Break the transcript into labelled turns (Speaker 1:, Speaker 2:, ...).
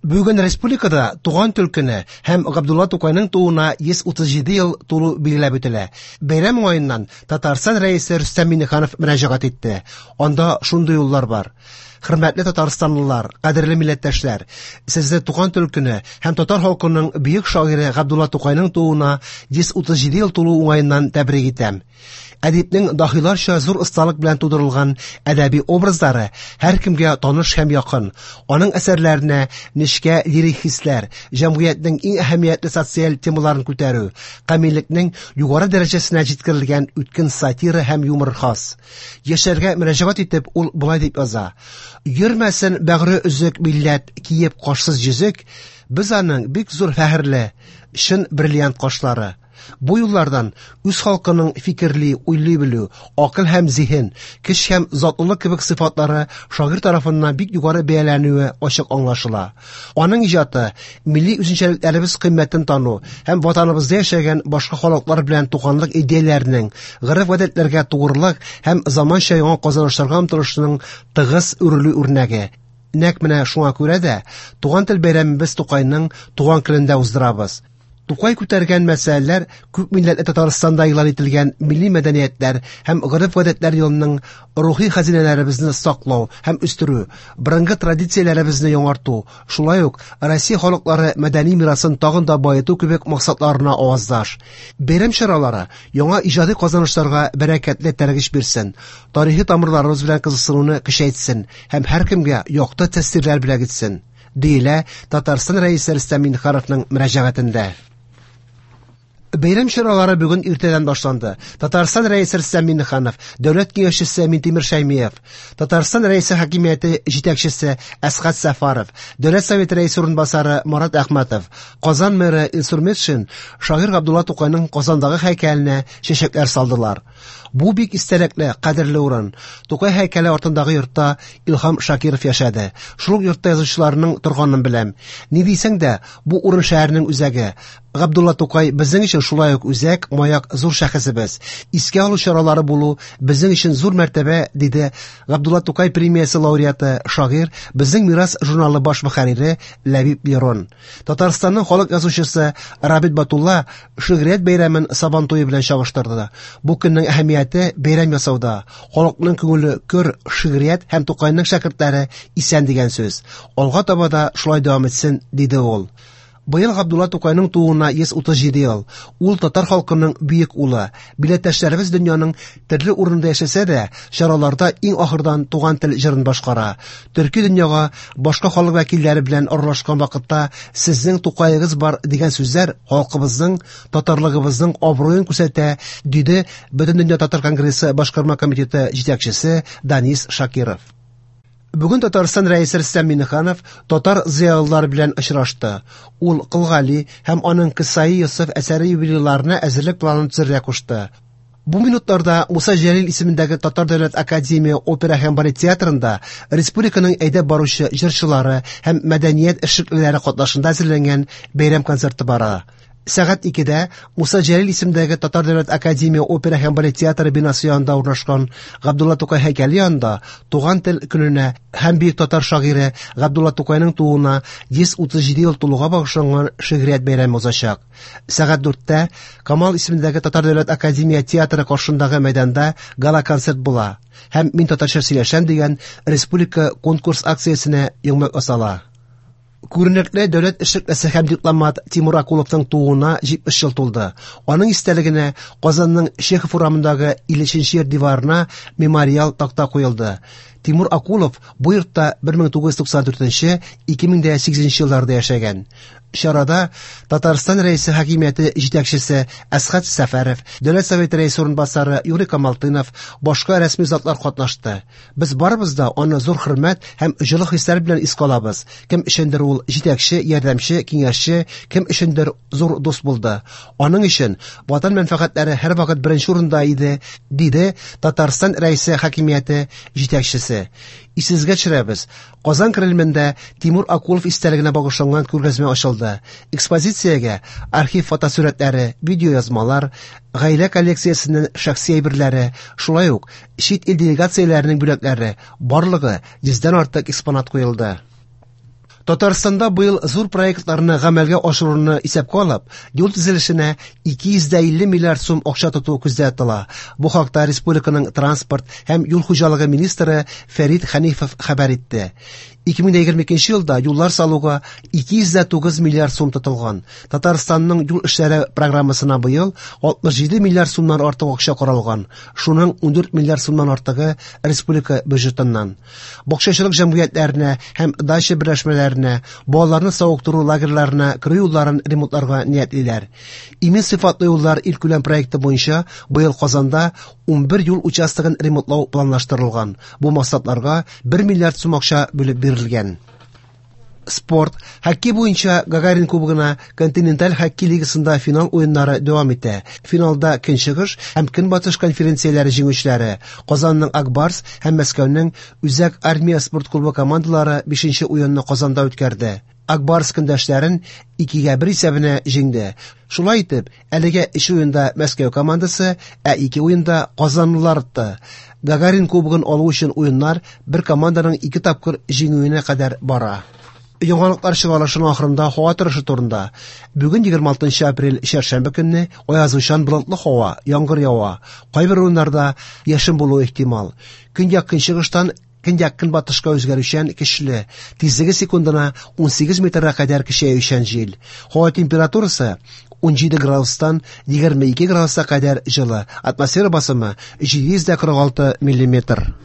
Speaker 1: Бүген республикада туган тел көне һәм Габдулла Тукайның тууына 137 ел тулу билгеләп үтелә. Бәйрәм уңаеннан Татарстан рәисе Рөстәм Миңнеханов мөрәҗәгать итте. Анда шундый юллар бар. Хөрмәтле татарстанлылар, кадерле милләттәшләр, сезне туган тел көне һәм татар халкының бөек шагыйре Габдулла Тукайның тууына 137 ел тулу уңаеннан тәбрик итәм. Әдипнең дахиларча зур осталык белән тудырылган әдәби образлары һәркемгә таныш һәм якын. Аның әсәрләренә нечкә лирик хисләр, җәмгыятьнең иң әһәмиятле социаль темаларын күтәрү, камиллекнең югары дәрәҗәсенә җиткерелгән үткен сатира һәм юмор хас. Яшәргә мөрәҗәгать итеп ул болай дип яза: "Йөрмәсен бәгъре үзек милләт киеп кашсыз җөзек, без аның бик зур фәхрле, шын бриллиант кашлары. Бу юллардан үз халкының фикерли, уйлый белү, акыл һәм зиһен, көч һәм затлылык кебек сыйфатлары шагыйрь тарафыннан бик югары бәяләнүе ачык аңлашыла. Аның иҗаты милли үзенчәлекләребез кыйммәтен тану һәм ватаныбызда яшәгән башка халыклар белән туганлык идеяләренең, гырыф-гадәтләргә тугрылык һәм заманча яңа казанышларга омтылышының тыгыз үрелү үрнәге. Нәкъ менә шуңа күрә дә туган тел бәйрәмебез Тукайның туган көнендә уздырабыз. Тукай күтәргән мәсьәләләр күп милләтле Татарстанда игълан ителгән милли мәдәниятләр һәм гырыф-гадәтләр елының рухи хәзинәләребезне саклау һәм үстерү, борынгы традицияләребезне яңарту, шулай ук Россия халыклары мәдәни мирасын тагын да баету кебек максатларына аваздаш. Бәйрәм чаралары яңа иҗади казанышларга бәрәкәтле тәргиш бирсен, тарихи тамырларыбыз белән кызыксынуны көчәйтсен һәм һәркемгә якты тәэсирләр белән гитсен, диелә Татарстан рәисе Рөстәм Миңнехановның мөрәҗәгатендә. Бәйрәм чаралары бүген иртәдән башланды. Татарстан рәисе Рөстәм Миңнеханов, дәүләт киңәшчесе Минтимер Шәймиев, Татарстан рәисе хакимияте җитәкчесе Әсгать Сәфаров, дәүләт советы рәисе урынбасары Марат Әхмәтов, Казан мэры Илсур Метшин шагыйрь Габдулла Тукайның Казандагы һәйкәленә чәчәкләр салдылар. Бу бик истәлекле, кадерле урын. Тукай һәйкәле артындагы йортта Илһам Шакиров яшәде. Шул йортта язучыларның торганын беләм. Ни дисәң дә, бу урын шәһәрнең үзәге. Габдулла Тукай безнең өчен шулай ук үзәк, маяк, зур шәхесебез. Искә алу чаралары булу безнең өчен зур мәртәбә, диде Габдулла Тукай премиясе лауреаты, шагыйрь, безнең мирас журналы баш мөхәррире Ләбиб Лерон. Татарстанның халык язучысы Рабит Батулла шигърият бәйрәмен Сабантуй белән чагыштырды. Бу көннең әһәмияте бәйрәм ясауда, халыкның күңеле көр шигърият һәм Тукайның шәкертләре исән дигән сүз. Алга таба да шулай дәвам итсен, диде ул. Быел Габдулла Тукайның тууына 137 ел. Ул татар халкының бөек улы. Милләттәшләребез дөньяның төрле урында яшәсә дә, чараларда иң ахырдан туган тел җырын башкара. Төрки дөньяга башка халык вәкилләре белән аралашкан вакытта сезнең Тукайыгыз бар дигән сүзләр халкыбызның, татарлыгыбызның абруен күрсәтә, диде Бөтендөнья татар конгрессы башкарма комитеты җитәкчесе Данис Шакиров. Бүген Татарстан рәисе Рөстәм Миңнеханов татар зыялылары белән очрашты. Ул Кылгали һәм аның Кысаи Йосыф әсәре юбилейларына әзерлек планын төзергә кушты. Бу минутларда Муса Җәлил исемендәге Татар дәүләт академия опера һәм балет театрында республиканың әйдәп баручы җырчылары һәм мәдәният эшлеклеләре катнашында әзерләнгән бәйрәм концерты бара. Сәгать 2-дә Муса Җәлил исемендәге Татар дәүләт академия опера һәм балет театры бинасы янында урнашкан Габдулла Тукай һәйкәле янында туган тел көненә һәм бөек татар шагыйре Габдулла Тукайның тууына 137 ел тулуга багышланган шигърият бәйрәме узачак. Сәгать 4-тә Камал исемендәге Татар дәүләт академия театры каршындагы мәйданда гала концерт була һәм Мин татарча сөйләшәм дигән республика конкурс акциясенә яңмак асала. Күренекле дәүләт эшлеклесе һәм дипломат Тимур Акуловның тууына 70 ел тулды. Аның истәлегенә Казанның Чехов урамындагы 50-нче диварына мемориал такта куелды. Тимур Акулов бу йортта 1994-2008 елларда яшәгән. Чарада Татарстан рәисе хакимияте җитәкчесе Әсгать Сәфәров, дәүләт советы рәисе урынбасары Юрий Камалтынов, башка рәсми затлар катнашты. Без барыбыз да аны зур хөрмәт һәм җылы хисләр белән искалабыз. Кем өчендер ул җитәкче, ярдәмче, киңәшче, кем өчендер зур дус булды. Аның өчен ватан мәнфәгатьләре һәр вакыт беренче урында иде, диде Татарстан рәисе хакимияте җитәкчесе. Исезгә төшерәбез. Казан Кремлендә Тимур Акулов истәлегенә багышланган күргәзмә ачылды. Экспозициягә архив фотосурәтләре, видеоязмалар, гаилә коллекциясенең шәхси әйберләре, шулай ук чит ил делегацияләренең бүләкләре, барлыгы 100дән артык экспонат куелды. Татарстанда быел зур проектларны гамәлгә ашыруны исәпкә алып, юл төзелешенә 250 миллиард сум акча тоту күздә тотыла. Бу хакта республиканың транспорт һәм юл хуҗалыгы министры Фәрит Хәнифов хәбәр итте. 2022 елда юллар салуга 209 миллиард сум тотылган. Татарстанның юл эшләре программасына быел 67 миллиард сумнан артык акча каралган. Шуның 14 миллиард сумнан артыгы республика бюджетыннан. Бакчачылык җәмгыятьләренә һәм дача берләшмәләренә, балаларны сауыктыру лагерьларына керү юлларын ремонтларга ниятлиләр. Имен сыйфатлы юллар илкүләм проекты буенча быел Казанда 11 юл участогын ремонтлау планлаштырылган. Бу максатларга 1 миллиард сум акча бүлеп бирелгән. Спорт. Хоккей буенча Гагарин кубогына континенталь хоккей лигасында финал уеннары дәвам итә. Финалда Көнчыгыш һәм Көнбатыш конференцияләре җиңүчеләре Казанның Акбарс һәм Мәскәүнең Үзәк армия спорт клубы командалары 5нче уенны Казанда үткәрде. Акбарс көндәшләрен 2-1 исәбенә җиңде. Шулай итеп, әлегә 3 уенда Мәскәү командасы, 2 уенда Казанлылар тотты. Гагарин кубогын алу өчен уеннар бер команданың 2 тапкыр җиңүенә кадәр бара. Яңалыклар чыгарылышының ахырында һава торышы турында. Бүген 26 апрель чәршәмбе көнне аязучан болытлы һава, яңгыр ява. Кайбер урыннарда яшен булуы ихтимал. Көньяк көнчыгыштан көньяк көнбатышка үзгәрүчән көчле, тизлеге секундына 18 метрга кадәр көчәючән җил. Һава температурасы 17 градустан 22 градуска кадәр җылы. Атмосфера басымы 746 мм.